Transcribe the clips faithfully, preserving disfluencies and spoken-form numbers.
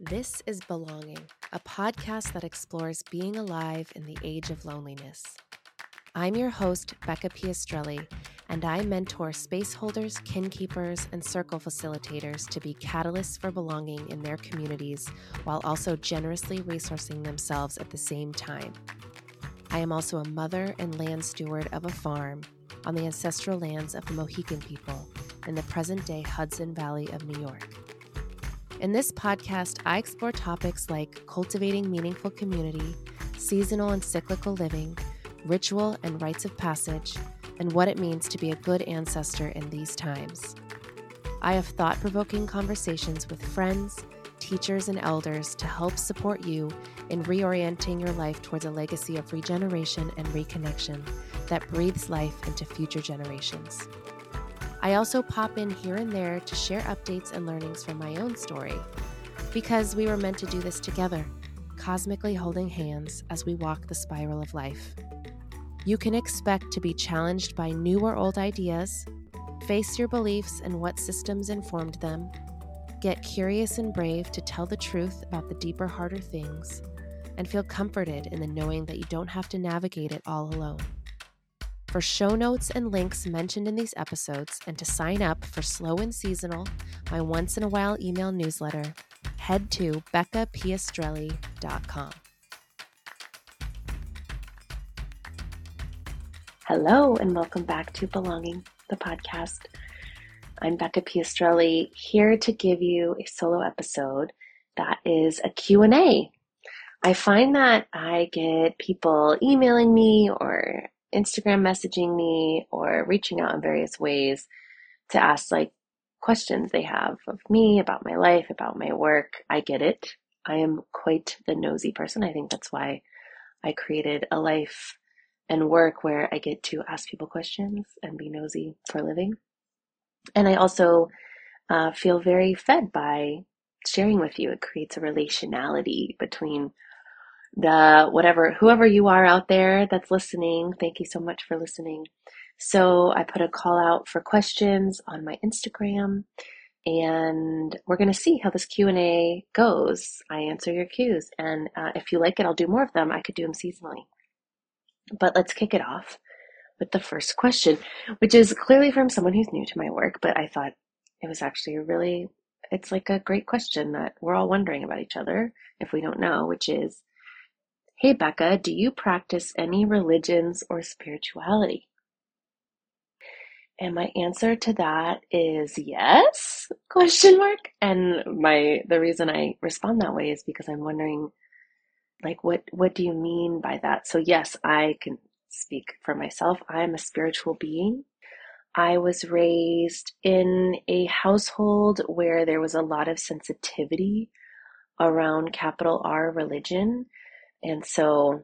This is Belonging, a podcast that explores being alive in the age of loneliness. I'm your host, Becca Piastrelli, and I mentor space holders, kin keepers, and circle facilitators to be catalysts for belonging in their communities while also generously resourcing themselves at the same time. I am also a mother and land steward of a farm on the ancestral lands of the Mohican people in the present-day Hudson Valley of New York. In this podcast, I explore topics like cultivating meaningful community, seasonal and cyclical living, ritual and rites of passage, and what it means to be a good ancestor in these times. I have thought-provoking conversations with friends, teachers, and elders to help support you in reorienting your life towards a legacy of regeneration and reconnection that breathes life into future generations. I also pop in here and there to share updates and learnings from my own story, because we were meant to do this together, cosmically holding hands as we walk the spiral of life. You can expect to be challenged by new or old ideas, face your beliefs and what systems informed them, get curious and brave to tell the truth about the deeper, harder things, and feel comforted in the knowing that you don't have to navigate it all alone. For show notes and links mentioned in these episodes, and to sign up for Slow and Seasonal, my once-in-a-while email newsletter, head to becca piastrelli dot com. Hello, and welcome back to Belonging, the podcast. I'm Becca Piastrelli, here to give you a solo episode that is a Q and A. I find that I get people emailing me or Instagram messaging me or reaching out in various ways to ask like questions they have of me, about my life, about my work. I get it. I am quite the nosy person. I think that's why I created a life and work where I get to ask people questions and be nosy for a living. And I also uh, feel very fed by sharing with you. It creates a relationality between the whatever, whoever you are out there that's listening. Thank you so much for listening. So I put a call out for questions on my Instagram, and we're going to see how this Q and A goes. I answer your Qs, and uh, if you like it, I'll do more of them. I could do them seasonally. But let's kick it off with the first question, which is clearly from someone who's new to my work, but I thought it was actually a really, it's like a great question that we're all wondering about each other if we don't know, which is, hey, Becca, do you practice any religions or spirituality? And my answer to that is yes, question mark. And my the reason I respond that way is because I'm wondering, like, what, what do you mean by that? So yes, I can speak for myself. I'm a spiritual being. I was raised in a household where there was a lot of sensitivity around capital R religion. And so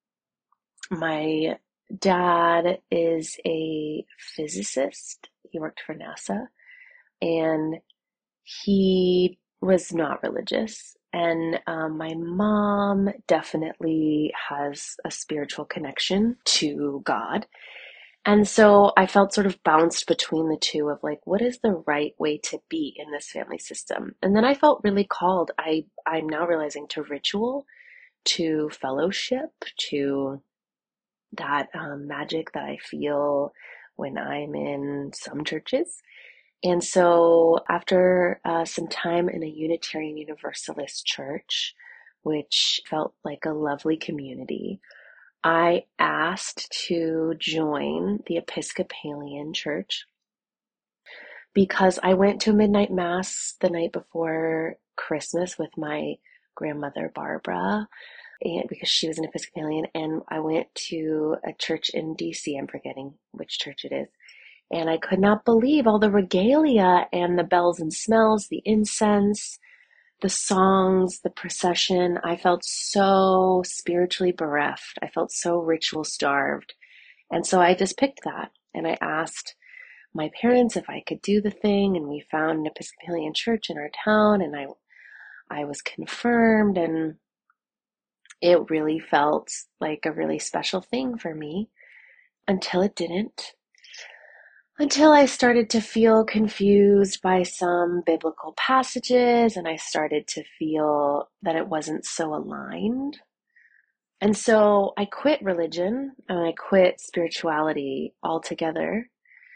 my dad is a physicist. He worked for NASA, and he was not religious. And um, my mom definitely has a spiritual connection to God. And so I felt sort of bounced between the two of like, what is the right way to be in this family system? And then I felt really called, I, I'm now realizing, to ritual, to fellowship, to that um, magic that I feel when I'm in some churches. And so after uh, some time in a Unitarian Universalist church, which felt like a lovely community, I asked to join the Episcopalian church because I went to a midnight mass the night before Christmas with my grandmother, Barbara, and because she was an Episcopalian, and I went to a church in D C, I'm forgetting which church it is, and I could not believe all the regalia and the bells and smells, the incense, the songs, the procession. I felt so spiritually bereft. I felt so ritual starved. And so I just picked that, and I asked my parents if I could do the thing, and we found an Episcopalian church in our town, and I I was confirmed, and it really felt like a really special thing for me until it didn't. until I started to feel confused by some biblical passages and I started to feel that it wasn't so aligned. And so I quit religion and I quit spirituality altogether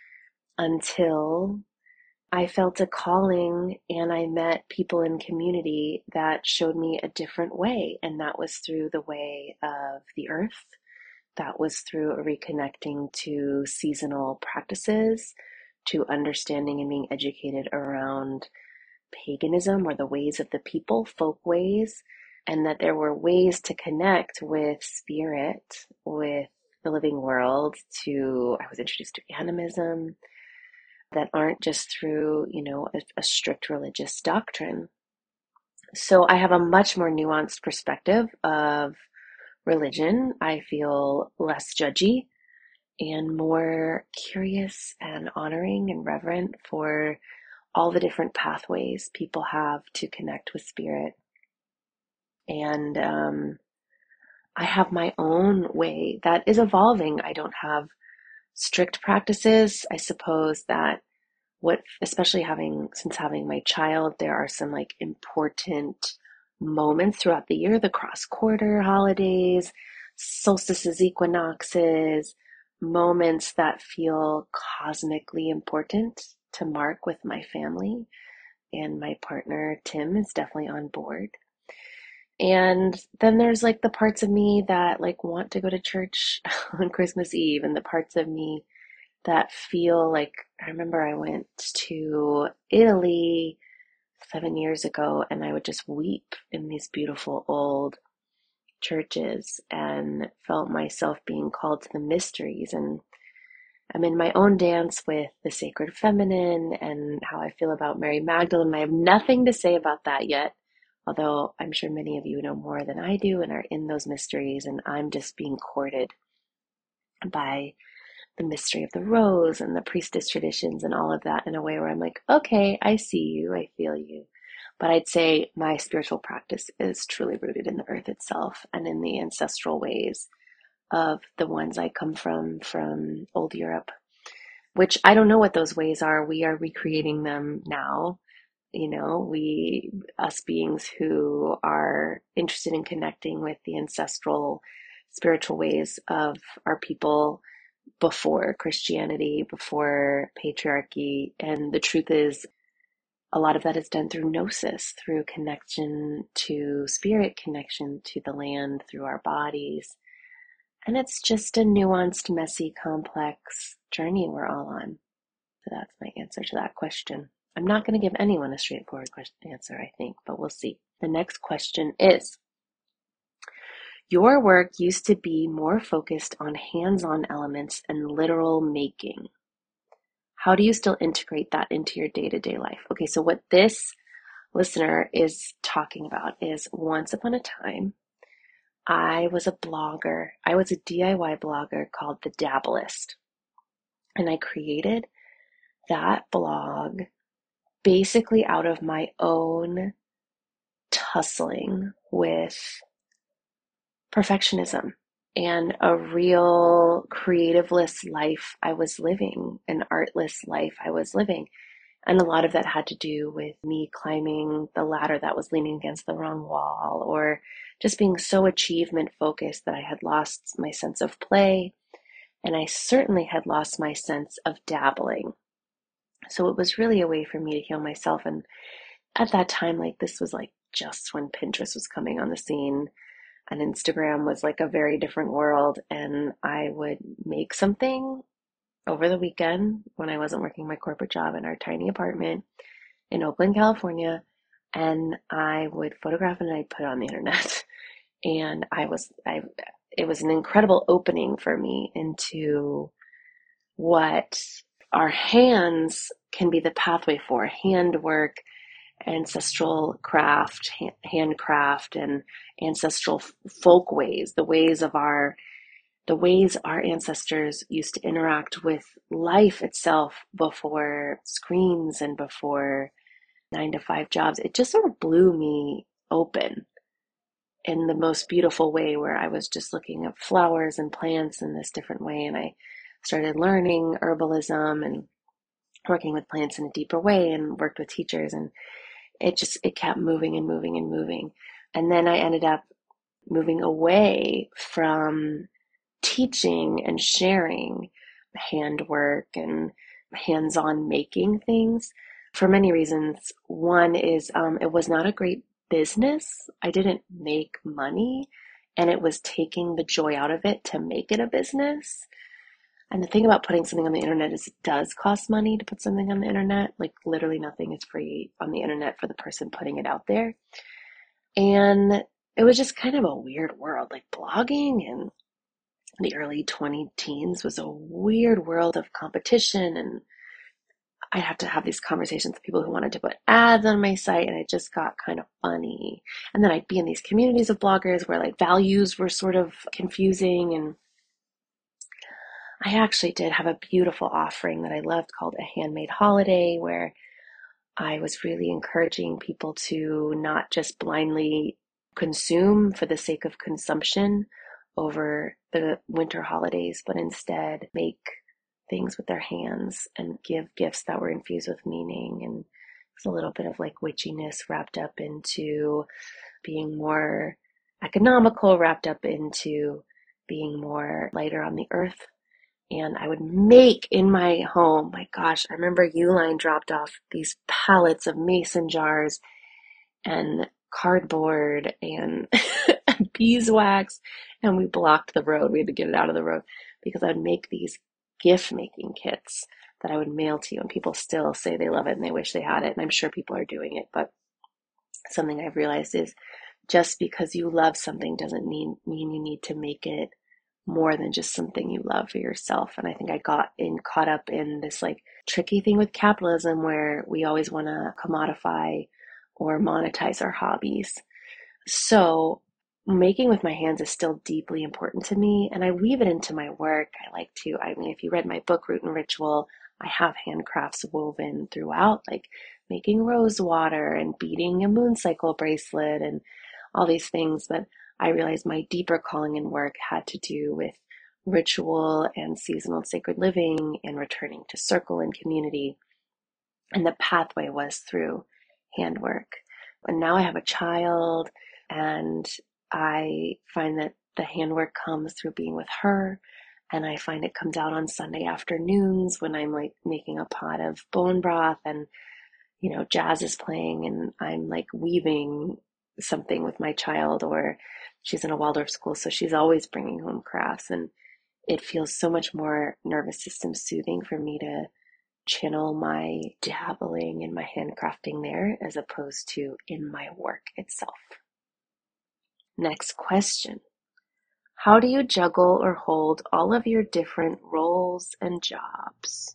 until I felt a calling and I met people in community that showed me a different way. And that was through the way of the earth. That was through a reconnecting to seasonal practices, to understanding and being educated around paganism or the ways of the people, folk ways, and that there were ways to connect with spirit, with the living world. To I was introduced to animism that aren't just through, you know, a, a strict religious doctrine. So I have a much more nuanced perspective of religion. I feel less judgy and more curious and honoring and reverent for all the different pathways people have to connect with spirit. And um, I have my own way that is evolving. I don't have strict practices. I suppose that what, especially having, since having my child, there are some like important moments throughout the year, the cross quarter holidays, solstices, equinoxes, moments that feel cosmically important to mark with my family. And my partner, Tim, is definitely on board. And then there's like the parts of me that like want to go to church on Christmas Eve, and the parts of me that feel like, I remember I went to Italy seven years ago and I would just weep in these beautiful old churches and felt myself being called to the mysteries. And I'm in my own dance with the sacred feminine and how I feel about Mary Magdalene. I have nothing to say about that yet, although I'm sure many of you know more than I do and are in those mysteries, and I'm just being courted by the mystery of the rose and the priestess traditions and all of that in a way where I'm like, okay, I see you, I feel you. But I'd say my spiritual practice is truly rooted in the earth itself and in the ancestral ways of the ones I come from, from old Europe, which I don't know what those ways are. We are recreating them now. You know, we, us beings who are interested in connecting with the ancestral spiritual ways of our people before Christianity, before patriarchy. And the truth is, a lot of that is done through gnosis, through connection to spirit, connection to the land, through our bodies. And it's just a nuanced, messy, complex journey we're all on. So that's my answer to that question. I'm not going to give anyone a straightforward question answer, I think, but we'll see. The next question is, your work used to be more focused on hands-on elements and literal making. How do you still integrate that into your day-to-day life? Okay, so what this listener is talking about is, once upon a time, I was a blogger. I was a D I Y blogger called The Dabblist. And I created that blog basically out of my own tussling with perfectionism and a real creativeless life I was living, an artless life I was living. And a lot of that had to do with me climbing the ladder that was leaning against the wrong wall, or just being so achievement focused that I had lost my sense of play. And I certainly had lost my sense of dabbling. So it was really a way for me to heal myself. And at that time, like, this was like just when Pinterest was coming on the scene and Instagram was like a very different world. And I would make something over the weekend when I wasn't working my corporate job in our tiny apartment in Oakland, California, and I would photograph it and I'd put it on the internet. And I was, I, it was an incredible opening for me into what our hands can be the pathway for: handwork, ancestral craft, handcraft, and ancestral folk ways, the ways of our the ways our ancestors used to interact with life itself before screens and before nine to five jobs. It just sort of blew me open in the most beautiful way, where I was just looking at flowers and plants in this different way. And I started learning herbalism and working with plants in a deeper way and worked with teachers. And it just, it kept moving and moving and moving. And then I ended up moving away from teaching and sharing handwork and hands-on making things for many reasons. One is um, it was not a great business. I didn't make money, and it was taking the joy out of it to make it a business. And the thing about putting something on the internet is it does cost money to put something on the internet. Like literally nothing is free on the internet for the person putting it out there. And it was just kind of a weird world, like blogging and the early twenty teens was a weird world of competition, and I'd have to have these conversations with people who wanted to put ads on my site, and it just got kind of funny. And then I'd be in these communities of bloggers where like values were sort of confusing, and I actually did have a beautiful offering that I loved called A Handmade Holiday, where I was really encouraging people to not just blindly consume for the sake of consumption over the winter holidays, but instead make things with their hands and give gifts that were infused with meaning. And it's a little bit of like witchiness wrapped up into being more economical, wrapped up into being more lighter on the earth. And I would make in my home, my gosh, I remember Uline dropped off these pallets of mason jars and cardboard and beeswax, and we blocked the road. We had to get it out of the road because I would make these gift making kits that I would mail to you, and people still say they love it and they wish they had it. And I'm sure people are doing it, but something I've realized is just because you love something doesn't mean mean you need to make it more than just something you love for yourself. And I think I got in caught up in this like tricky thing with capitalism where we always want to commodify or monetize our hobbies. So making with my hands is still deeply important to me, and I weave it into my work. I like to, I mean, if you read my book, Root and Ritual, I have handcrafts woven throughout, like making rose water and beading a moon cycle bracelet and all these things. But I realized my deeper calling in work had to do with ritual and seasonal sacred living and returning to circle and community. And the pathway was through handwork. And now I have a child, and I find that the handwork comes through being with her. And I find it comes out on Sunday afternoons when I'm like making a pot of bone broth and, you know, jazz is playing and I'm like weaving something with my child, or she's in a Waldorf school, so she's always bringing home crafts. And it feels so much more nervous system soothing for me to channel my dabbling and my handcrafting there as opposed to in my work itself. Next question. How do you juggle or hold all of your different roles and jobs?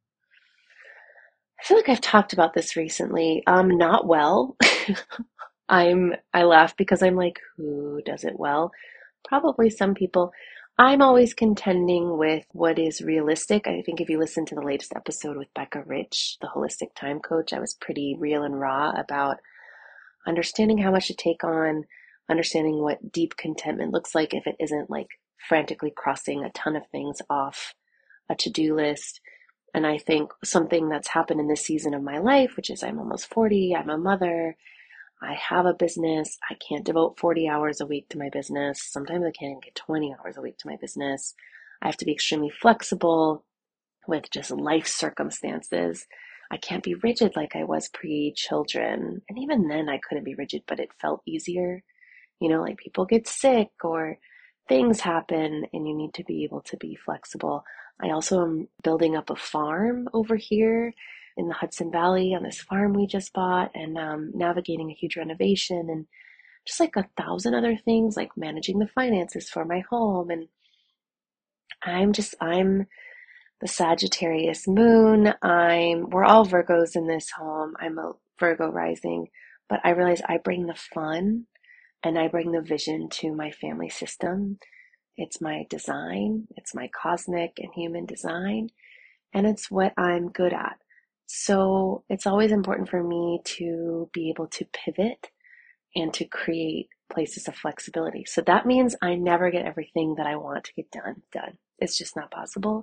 I feel like I've talked about this recently. Um, not well. I'm I laugh because I'm like, who does it well? Probably some people. I'm always contending with what is realistic. I think if you listen to the latest episode with Becca Rich, the holistic time coach, I was pretty real and raw about understanding how much to take on, understanding what deep contentment looks like if it isn't like frantically crossing a ton of things off a to-do list. And I think something that's happened in this season of my life, which is I'm almost forty, I'm a mother, I have a business. I can't devote forty hours a week to my business. Sometimes I can't even get twenty hours a week to my business. I have to be extremely flexible with just life circumstances. I can't be rigid like I was pre-children. And even then I couldn't be rigid, but it felt easier. You know, like people get sick or things happen and you need to be able to be flexible. I also am building up a farm over here in the Hudson Valley on this farm we just bought, and um, navigating a huge renovation and just like a thousand other things, like managing the finances for my home. And I'm just, I'm the Sagittarius moon. I'm, we're all Virgos in this home. I'm a Virgo rising, but I realize I bring the fun and I bring the vision to my family system. It's my design, it's my cosmic and human design, and it's what I'm good at. So it's always important for me to be able to pivot and to create places of flexibility. So that means I never get everything that I want to get done, done. It's just not possible.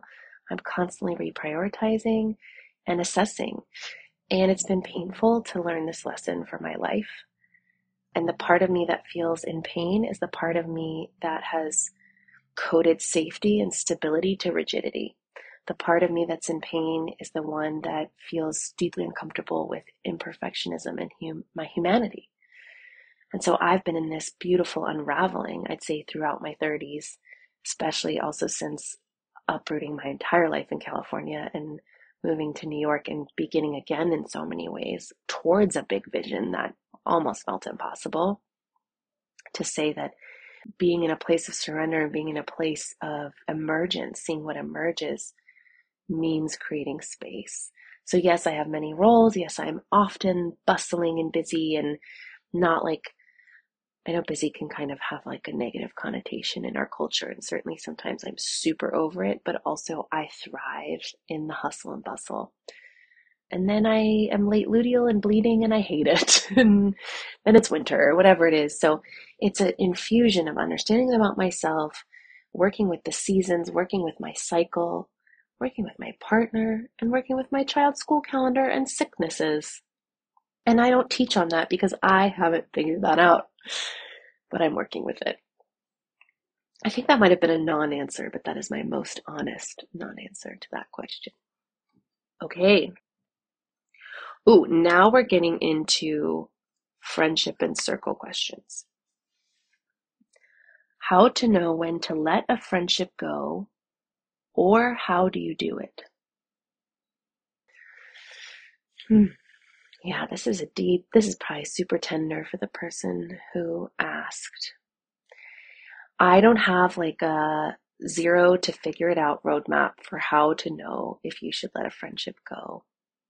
I'm constantly reprioritizing and assessing. And it's been painful to learn this lesson for my life. And the part of me that feels in pain is the part of me that has coded safety and stability to rigidity. The part of me that's in pain is the one that feels deeply uncomfortable with imperfectionism and hum- my humanity. And so I've been in this beautiful unraveling, I'd say, throughout my thirties, especially also since uprooting my entire life in California and moving to New York and beginning again in so many ways towards a big vision that almost felt impossible. To say that being in a place of surrender and being in a place of emergence, seeing what emerges, means creating space. So yes, I have many roles. Yes, I'm often bustling and busy, and not like, I know busy can kind of have like a negative connotation in our culture, and certainly sometimes I'm super over it, but also I thrive in the hustle and bustle. And then I am late luteal and bleeding and I hate it. And then it's winter or whatever it is. So it's an infusion of understanding about myself, working with the seasons, working with my cycle, working with my partner, and working with my child's school calendar and sicknesses. And I don't teach on that because I haven't figured that out, but I'm working with it. I think that might have been a non-answer, but that is my most honest non-answer to that question. Okay. Ooh, now we're getting into friendship and circle questions. How to know when to let a friendship go, or how do you do it? Hmm. Yeah, this is a deep, this is probably super tender for the person who asked. I don't have like a zero to figure it out roadmap for how to know if you should let a friendship go.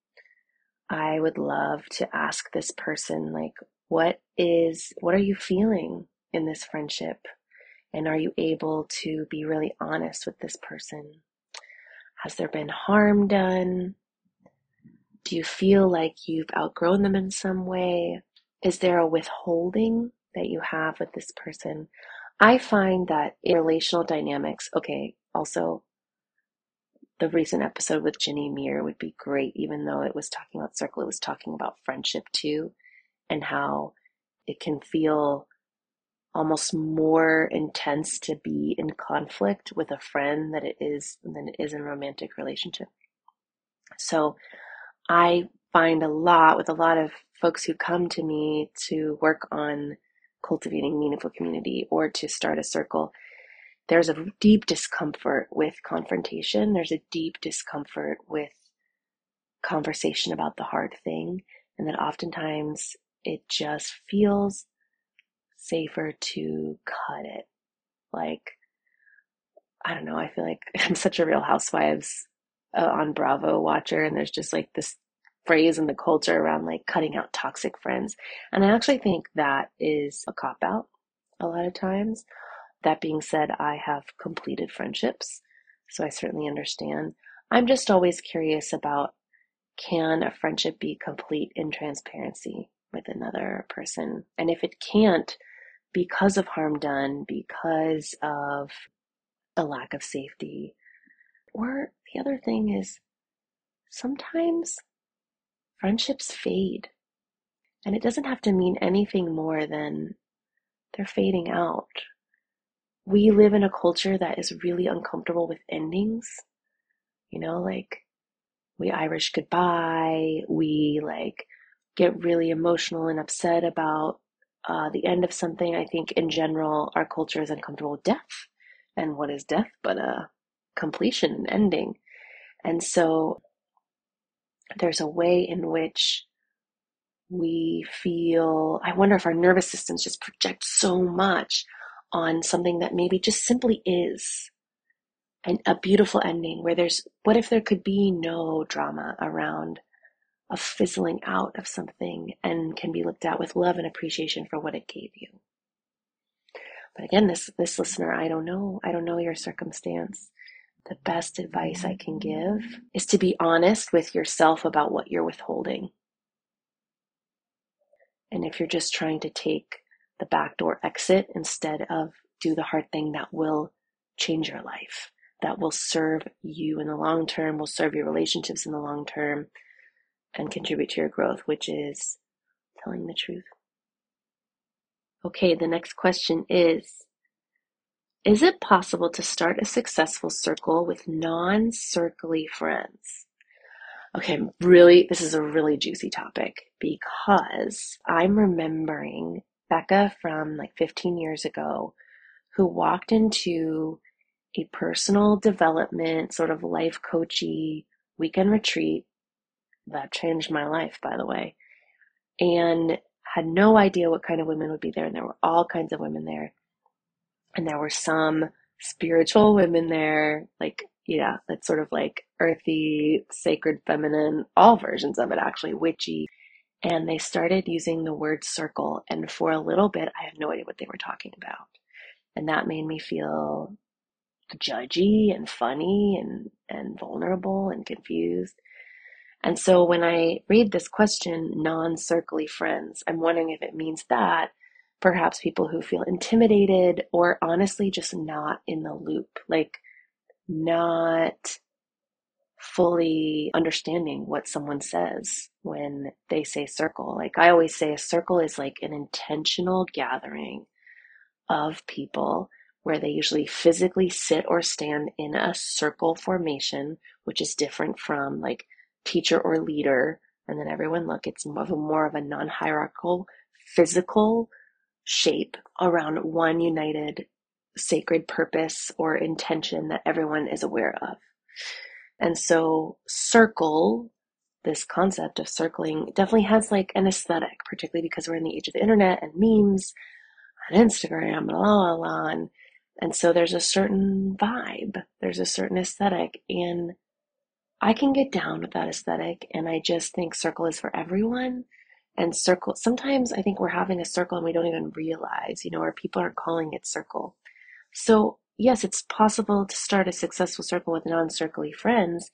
I would love to ask this person, like, what is, what are you feeling in this friendship? And are you able to be really honest with this person? Has there been harm done? Do you feel like you've outgrown them in some way? Is there a withholding that you have with this person? I find that in relational dynamics, okay, also the recent episode with Ginny Meir would be great, even though it was talking about circle, it was talking about friendship too, and how it can feel almost more intense to be in conflict with a friend that it is than it is in a romantic relationship. So I find a lot with a lot of folks who come to me to work on cultivating meaningful community or to start a circle, there's a deep discomfort with confrontation. There's a deep discomfort with conversation about the hard thing, and that oftentimes it just feels safer to cut it. Like, I don't know, I feel like I'm such a Real Housewives uh, on Bravo watcher, and there's just like this phrase in the culture around like cutting out toxic friends. And I actually think that is a cop out a lot of times. That being said, I have completed friendships, so I certainly understand. I'm just always curious about, can a friendship be complete in transparency with another person? And if it can't, because of harm done, because of a lack of safety. Or the other thing is, sometimes friendships fade, and it doesn't have to mean anything more than they're fading out. We live in a culture that is really uncomfortable with endings. You know, like, we Irish goodbye, we like get really emotional and upset about uh, the end of something. I think in general, our culture is uncomfortable with death. And what is death but a completion, an ending? And so there's a way in which we feel, I wonder if our nervous systems just project so much on something that maybe just simply is and a beautiful ending, where there's, what if there could be no drama around a fizzling out of something and can be looked at with love and appreciation for what it gave you? But again, this this listener, I don't know. I don't know your circumstance. The best advice I can give is to be honest with yourself about what you're withholding. And if you're just trying to take the backdoor exit instead of do the hard thing that will change your life, that will serve you in the long term, will serve your relationships in the long term, and contribute to your growth, which is telling the truth. Okay, the next question is, is it possible to start a successful circle with non-circly friends? Okay, really, this is a really juicy topic because I'm remembering Becca from like fifteen years ago who walked into a personal development, sort of life coachy weekend retreat that changed my life, by the way, and had no idea what kind of women would be there. And there were all kinds of women there. And there were some spiritual women there, like, yeah, that's sort of like earthy, sacred, feminine, all versions of it actually, witchy. And they started using the word circle. And for a little bit, I had no idea what they were talking about. And that made me feel judgy and funny and, and vulnerable and confused. And so when I read this question, non-circly friends, I'm wondering if it means that perhaps people who feel intimidated or honestly just not in the loop, like not fully understanding what someone says when they say circle. Like I always say, a circle is like an intentional gathering of people where they usually physically sit or stand in a circle formation, which is different from like teacher or leader, and then everyone look, it's more of a, more of a non-hierarchical physical shape around one united sacred purpose or intention that everyone is aware of. And so circle, this concept of circling definitely has like an aesthetic, particularly because we're in the age of the internet and memes on Instagram, blah, blah, blah. And, and so there's a certain vibe, there's a certain aesthetic, and I can get down with that aesthetic. And I just think circle is for everyone. And circle, sometimes I think we're having a circle and we don't even realize, you know, or people aren't calling it circle. So yes, it's possible to start a successful circle with non-circly friends.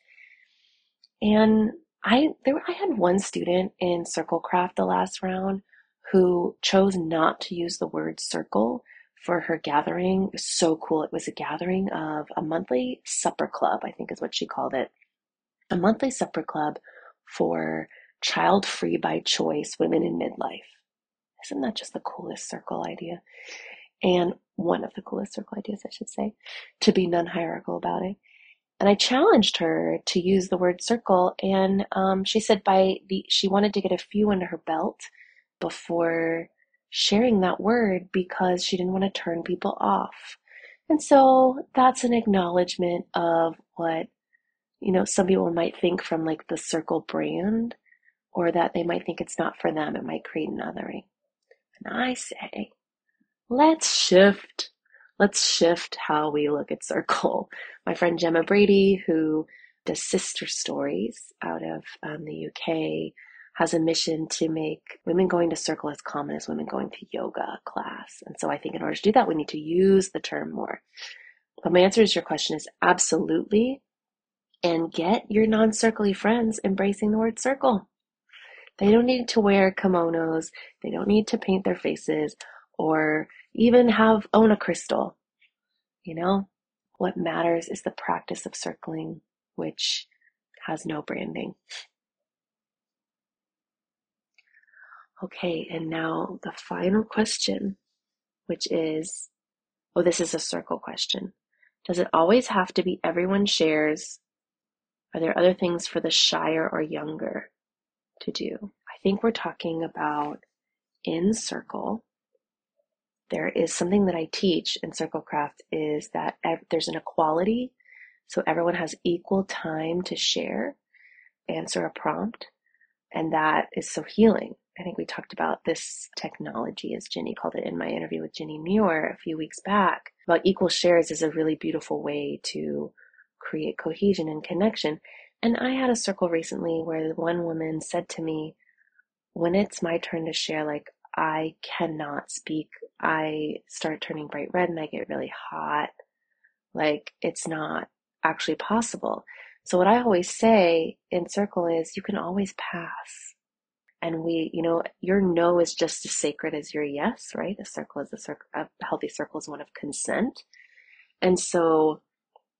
And I there I had one student in Circle Craft the last round who chose not to use the word circle for her gathering. It was so cool. It was a gathering of a monthly supper club, I think is what she called it. A monthly supper club for child-free by choice women in midlife. Isn't that just the coolest circle idea? And one of the coolest circle ideas, I should say, to be non-hierarchical about it. And I challenged her to use the word circle, and um, she said by the she wanted to get a few under her belt before sharing that word because she didn't want to turn people off. And so that's an acknowledgement of what, you know, some people might think from like the circle brand, or that they might think it's not for them. It might create an othering. And I say, let's shift. Let's shift how we look at circle. My friend Gemma Brady, who does Sister Stories out of um, the U K, has a mission to make women going to circle as common as women going to yoga class. And so I think in order to do that, we need to use the term more. But my answer to your question is absolutely. And get your non-circly friends embracing the word circle. They don't need to wear kimonos. They don't need to paint their faces or even have own a crystal. You know, what matters is the practice of circling, which has no branding. Okay, and now the final question, which is, oh, this is a circle question. Does it always have to be everyone shares? Are there other things for the shyer or younger to do? I think we're talking about in circle. There is something that I teach in Circle Craft is that ev- there's an equality. So everyone has equal time to share, answer a prompt. And that is so healing. I think we talked about this technology, as Ginny called it in my interview with Ginny Muir a few weeks back, about equal shares is a really beautiful way to create cohesion and connection. And I had a circle recently where one woman said to me, when it's my turn to share, like, I cannot speak. I start turning bright red and I get really hot. Like, it's not actually possible. So what I always say in circle is you can always pass. And we, you know, your no is just as sacred as your yes, right? A circle is a circle, a healthy circle is one of consent. And so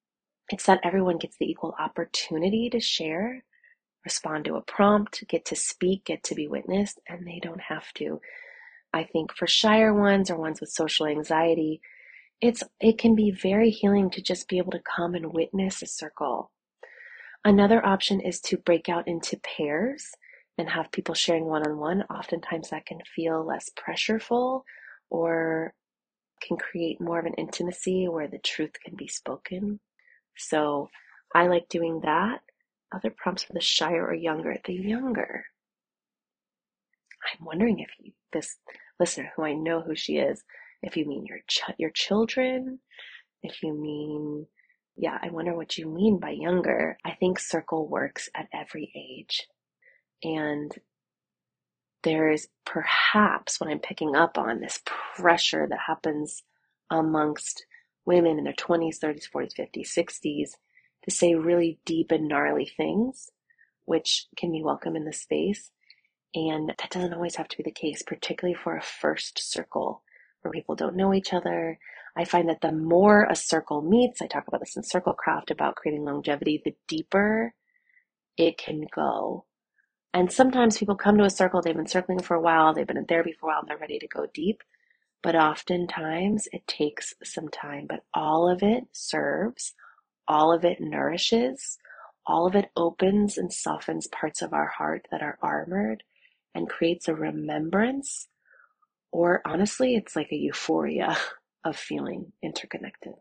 It's that everyone gets the equal opportunity to share, respond to a prompt, get to speak, get to be witnessed, and they don't have to. I think for shyer ones or ones with social anxiety, it's it can be very healing to just be able to come and witness a circle. Another option is to break out into pairs and have people sharing one-on-one. Oftentimes that can feel less pressureful or can create more of an intimacy where the truth can be spoken. So I like doing that. Other prompts for the shyer or younger. The younger. I'm wondering if you, this listener, who I know who she is, if you mean your ch- your children, if you mean, yeah, I wonder what you mean by younger. I think circle works at every age. And there is perhaps what I'm picking up on, this pressure that happens amongst women in their twenties, thirties, forties, fifties, sixties to say really deep and gnarly things, which can be welcome in the space. And that doesn't always have to be the case, particularly for a first circle where people don't know each other. I find that the more a circle meets, I talk about this in Circle Craft about creating longevity, the deeper it can go. And sometimes people come to a circle, they've been circling for a while, they've been in therapy for a while, and they're ready to go deep. But oftentimes it takes some time, but all of it serves, all of it nourishes, all of it opens and softens parts of our heart that are armored and creates a remembrance, or honestly, it's like a euphoria of feeling interconnected.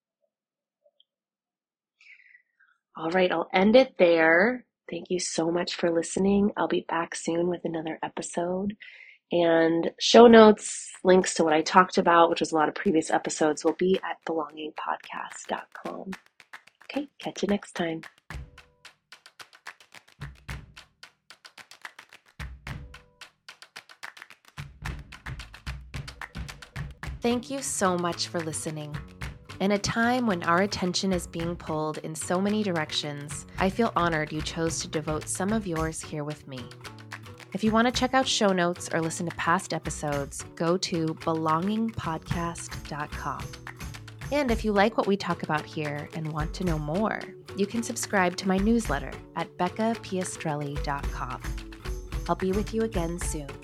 All right, I'll end it there. Thank you so much for listening. I'll be back soon with another episode. And show notes, links to what I talked about, which was a lot of previous episodes, will be at belonging podcast dot com. Okay, catch you next time. Thank you so much for listening. In a time when our attention is being pulled in so many directions, I feel honored you chose to devote some of yours here with me. If you want to check out show notes or listen to past episodes, go to belonging podcast dot com. And if you like what we talk about here and want to know more, you can subscribe to my newsletter at becca piastrelli dot com. I'll be with you again soon.